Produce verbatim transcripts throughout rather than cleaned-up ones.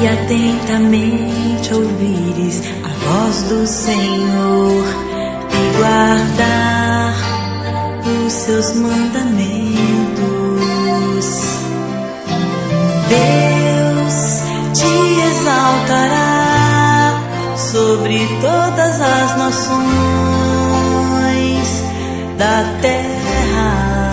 Se atentamente ouvires a voz do Senhor e guardar os seus mandamentos, Deus te exaltará sobre todas as nações da terra.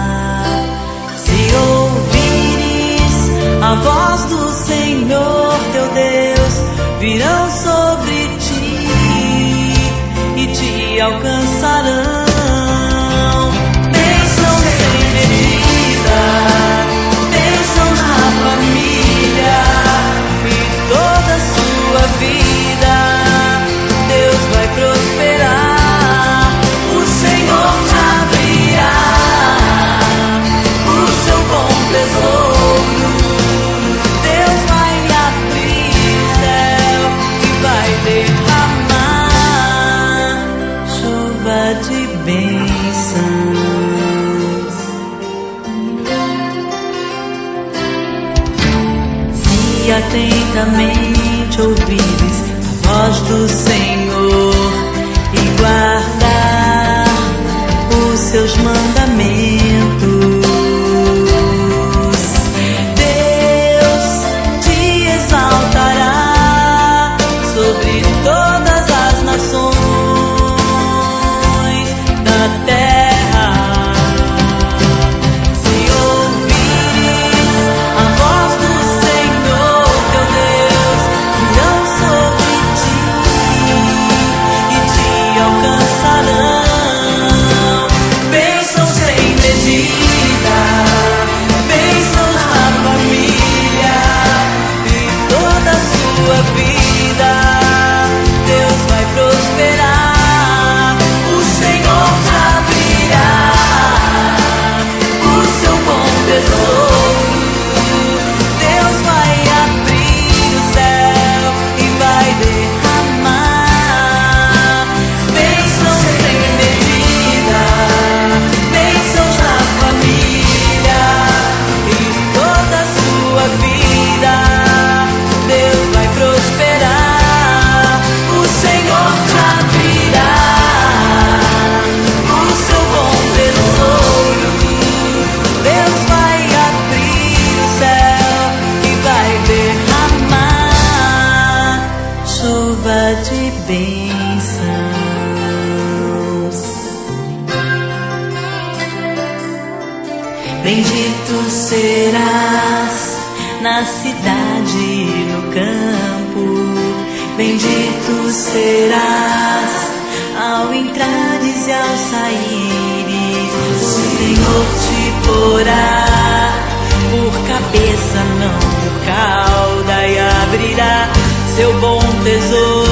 Se ouvires a voz do Senhor teu Deus, virão sobre ti e te alcançarão. Bênção sem medida, bênção na família e toda a sua vida. Deus vai prosperar, o Senhor te abrirá o seu bom tesouro. Deus vai abrir o céu e vai derramar chuva de bênçãos. Se atentamente ouvires a voz do Senhor e guardar os seus mandamentos, Deus te exaltará sobre todas as nações da terra. Se ouvires a voz do Senhor teu Deus, virão sobre ti e te alcançarão. Bênção sem medida, bênção na família e toda a sua vida. Deus vai prosperar, o Senhor te abrirá o seu bom tesouro. Deus vai abrir o céu e vai derramar bênção sem medida, bênçãos na família e toda a sua vida. Deus vai prosperar, o Senhor te abrirá o seu bom tesouro. Deus vai abrir o céu e vai derramar chuva de bênçãos. Bendito serás na cidade e no campo, bendito serás ao entrares e ao saíres. O Senhor te porá por cabeça, não por cauda, e abrirá seu bom tesouro